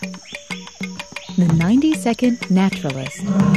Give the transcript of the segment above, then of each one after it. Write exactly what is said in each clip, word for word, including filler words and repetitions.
The ninety second Naturalist.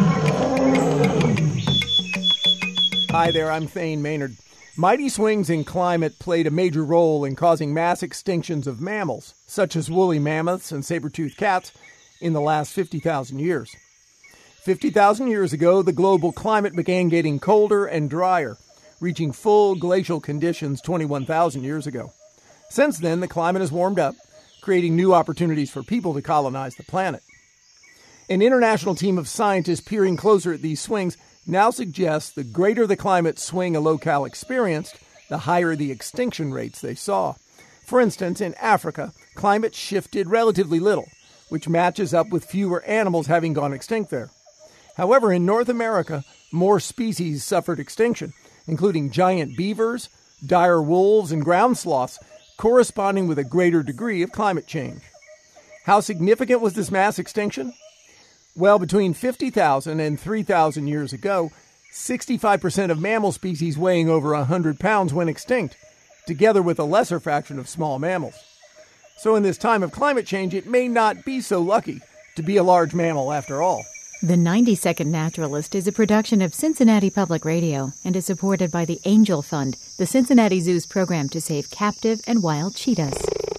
Hi there, I'm Thane Maynard. Mighty swings in climate played a major role in causing mass extinctions of mammals, such as woolly mammoths and saber-toothed cats, in the last fifty thousand years. fifty thousand years ago, the global climate began getting colder and drier, reaching full glacial conditions twenty-one thousand years ago. Since then, the climate has warmed up, creating new opportunities for people to colonize the planet. An international team of scientists peering closer at these swings now suggests the greater the climate swing a locale experienced, the higher the extinction rates they saw. For instance, in Africa, climate shifted relatively little, which matches up with fewer animals having gone extinct there. However, in North America, more species suffered extinction, including giant beavers, dire wolves, and ground sloths, corresponding with a greater degree of climate change. How significant was this mass extinction? Well, between fifty thousand and three thousand years ago, sixty-five percent of mammal species weighing over one hundred pounds went extinct, together with a lesser fraction of small mammals. So in this time of climate change, it may not be so lucky to be a large mammal after all. The ninety second Naturalist is a production of Cincinnati Public Radio and is supported by the Angel Fund, the Cincinnati Zoo's program to save captive and wild cheetahs.